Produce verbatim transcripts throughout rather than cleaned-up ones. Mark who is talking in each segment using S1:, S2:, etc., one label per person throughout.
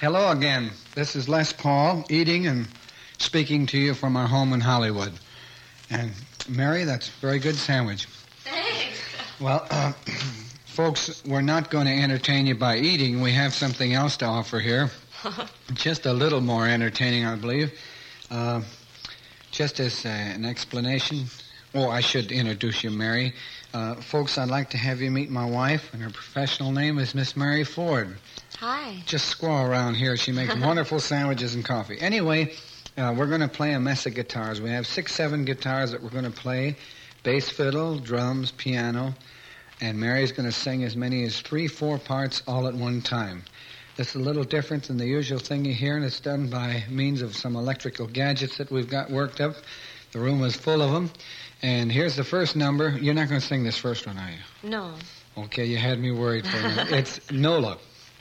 S1: Hello again. This is Les Paul, eating and speaking to you from our home in Hollywood. And, Mary, that's a very good sandwich.
S2: Thanks.
S1: Well, uh, folks, we're not going to entertain you by eating. We have something else to offer here. Just a little more entertaining, I believe. Uh, just as uh, an explanation. Oh, I should introduce you, Mary. Uh, folks, I'd like to have you meet my wife, and her professional name is Miss Mary Ford.
S2: Hi.
S1: Just squirrel around here. She makes wonderful sandwiches and coffee. Anyway, uh, we're going to play a mess of guitars. We have six, seven guitars that we're going to play. Bass fiddle, drums, piano. And Mary's going to sing as many as three, four parts all at one time. This is a little different than the usual thing you hear, and it's done by means of some electrical gadgets that we've got worked up. The room is full of them. And here's the first number. You're not going to sing this first one, are you?
S2: No.
S1: Okay, you had me worried for a minute. It's Nola.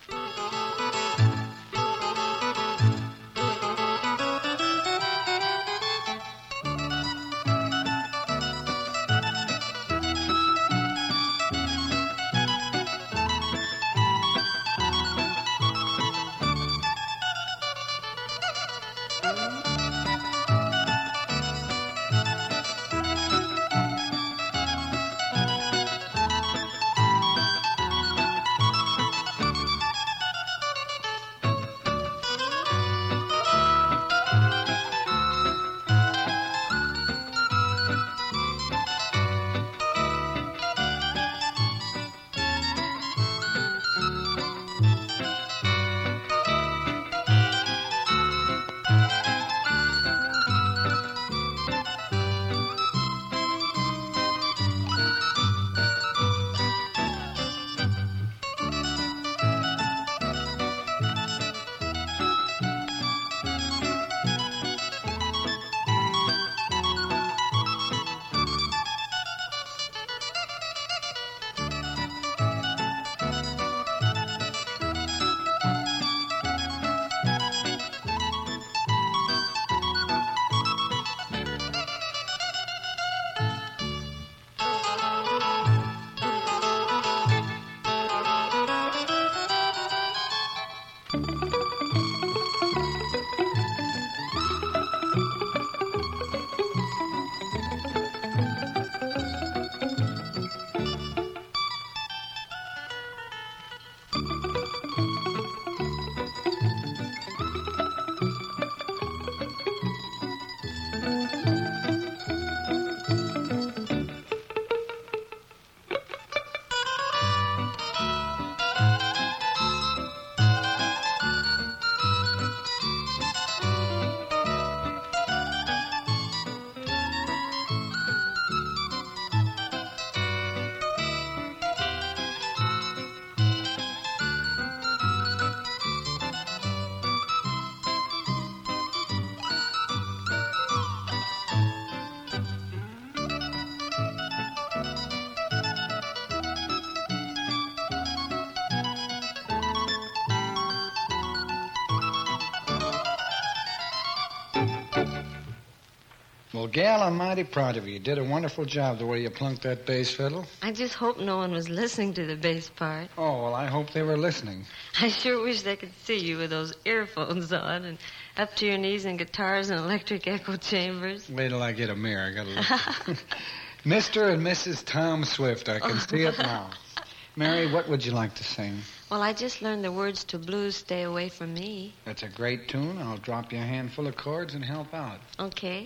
S1: Well, gal, I'm mighty proud of you. You did a wonderful job the way you plunked that bass fiddle.
S2: I just hope no one was listening to the bass part.
S1: Oh, well, I hope they were listening.
S2: I sure wish they could see you with those earphones on and up to your knees in guitars and electric echo chambers.
S1: Wait till I get a mirror. I got to look. Mister and Missus Tom Swift. I can see it now. Mary, what would you like to sing?
S2: Well, I just learned the words to Blues Stay Away From Me.
S1: That's a great tune. I'll drop you a handful of chords and help out.
S2: Okay.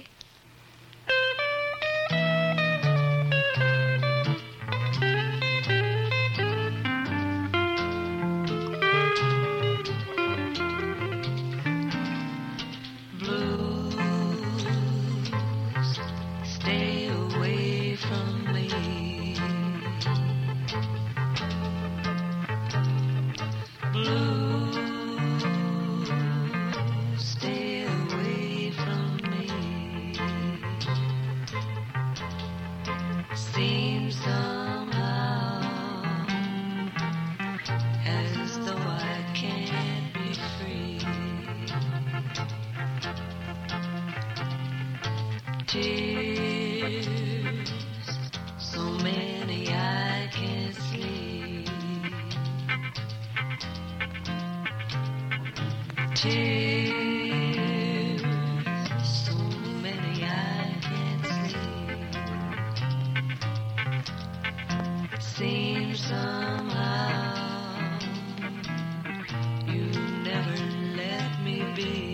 S2: tears, so many I can't sleep. Seems somehow you never let me be.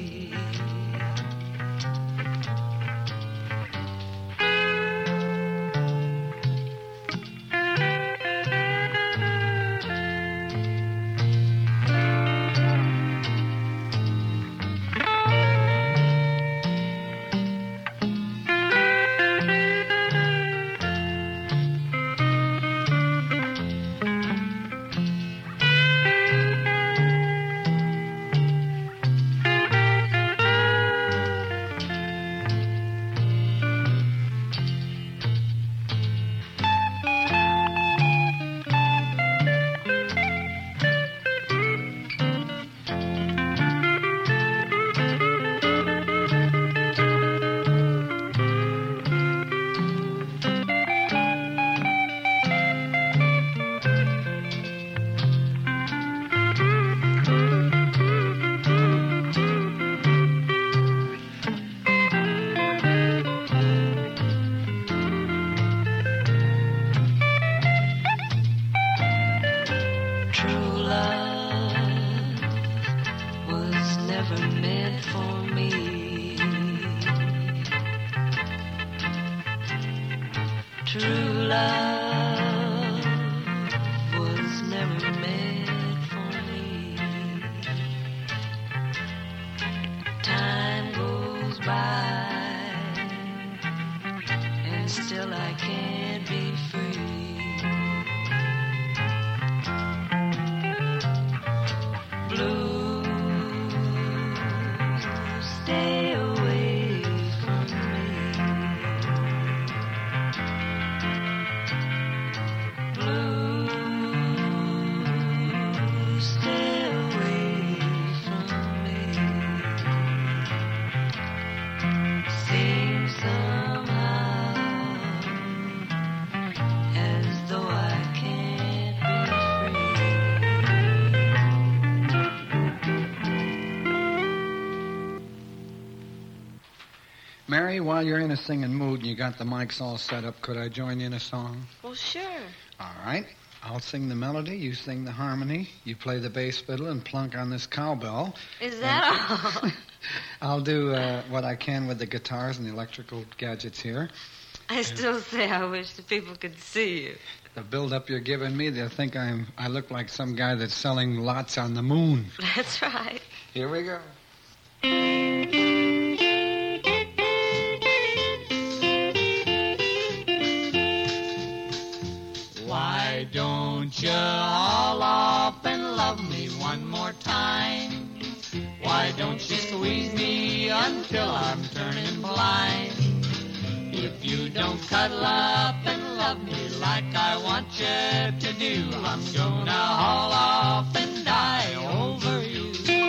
S1: Mary, while you're in a singing mood and you got the mics all set up, could I join you in a song?
S2: Well, sure.
S1: All right. I'll sing the melody, you sing the harmony, you play the bass fiddle and plunk on this cowbell.
S2: Is that all?
S1: I'll do uh, what I can with the guitars and the electrical gadgets here.
S2: I still say I wish the people could see you.
S1: The build-up you're giving me, they'll think I'm, I look like some guy that's selling lots on the moon.
S2: That's right.
S1: Here we go.
S3: Why don't you haul off and love me one more time? Why don't you squeeze me until I'm turning blind? If you don't cuddle up and love me like I want you to do, I'm gonna haul off and die over you.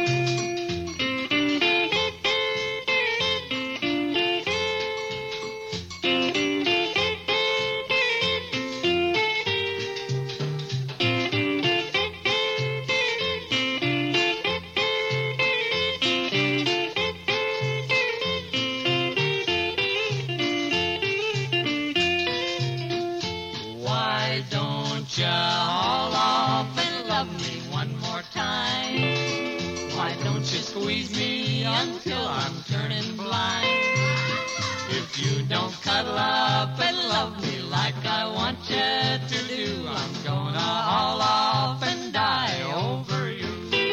S3: Squeeze me until I'm turning blind. If you don't cuddle up and love me like I want you to do, I'm gonna haul off and die over you.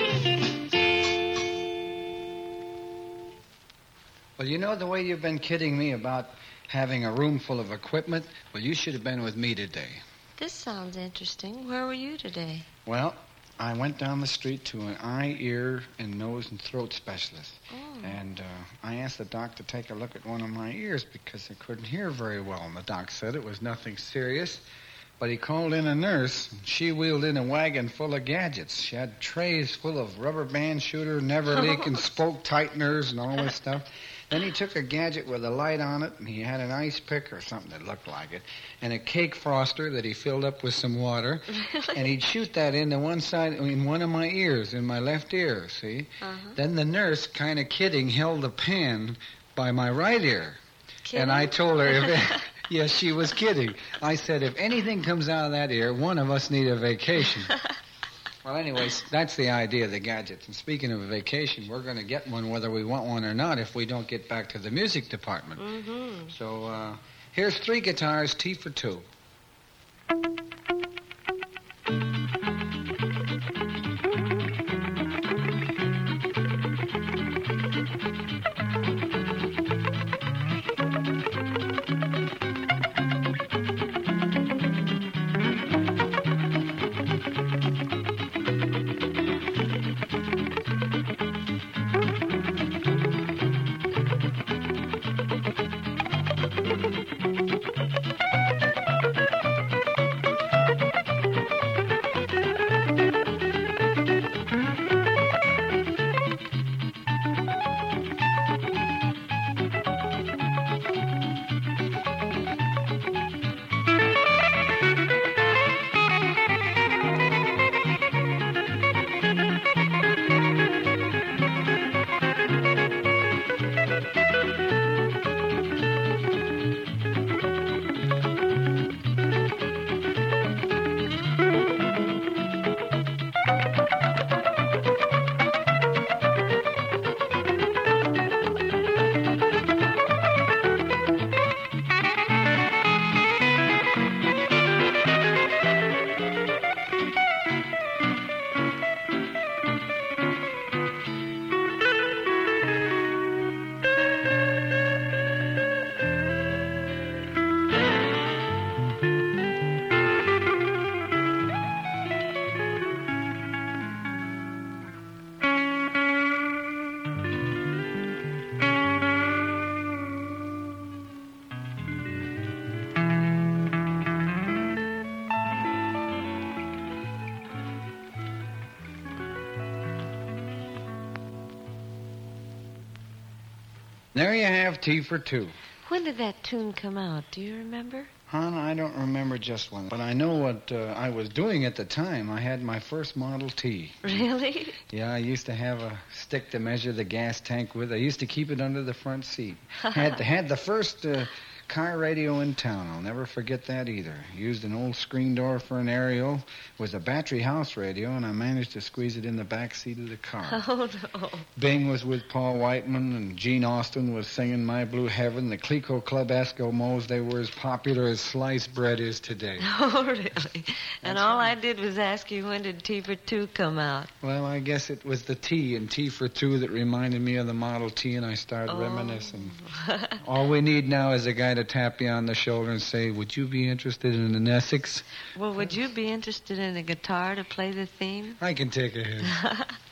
S1: Well, you know the way you've been kidding me about having a room full of equipment? Well, you should have been with me today.
S2: This sounds interesting. Where were you today?
S1: Well, I went down the street to an eye, ear, and nose and throat specialist.
S2: Oh.
S1: And uh, I asked the doc to take a look at one of my ears because I couldn't hear very well. And the doc said it was nothing serious. But he called in a nurse, and she wheeled in a wagon full of gadgets. She had trays full of rubber band shooter, never leaking spoke tighteners, and all this stuff. Then he took a gadget with a light on it, and he had an ice pick or something that looked like it, and a cake froster that he filled up with some water, and he'd shoot that into one side, in one of my ears, in my left ear, see?
S2: Uh-huh.
S1: Then the nurse, kind of kidding, held the pan by my right ear.
S2: Kidding?
S1: And I told her, if yes, she was kidding. I said, if anything comes out of that ear, one of us need a vacation. Well, anyways, that's the idea of the gadgets. And speaking of a vacation, we're going to get one whether we want one or not if we don't get back to the music department.
S2: Mm-hmm.
S1: So uh, here's three guitars, T for two. There you have T for two.
S2: When did that tune come out? Do you remember?
S1: Hon, I don't remember just when, but I know what uh, I was doing at the time. I had my first Model T.
S2: Really?
S1: Yeah, I used to have a stick to measure the gas tank with. I used to keep it under the front seat. had had the first uh, car radio in town. I'll never forget that either. Used an old screen door for an aerial. It was a battery house radio, and I managed to squeeze it in the back seat of the car.
S2: Oh, no.
S1: Bing was with Paul Whiteman, and Gene Austin was singing My Blue Heaven. The Clico Club Eskimos, they were as popular as sliced bread is today.
S2: Oh, really? And
S1: That's
S2: all
S1: right.
S2: I did was ask you, when did T for two come out?
S1: Well, I guess it was the T and T for two that reminded me of the Model T, and I started
S2: Oh.
S1: reminiscing. All we need now is a guy to tap you on the shoulder and say, would you be interested in an Essex?
S2: Well, would you be interested in a guitar to play the theme?
S1: I can take a hit.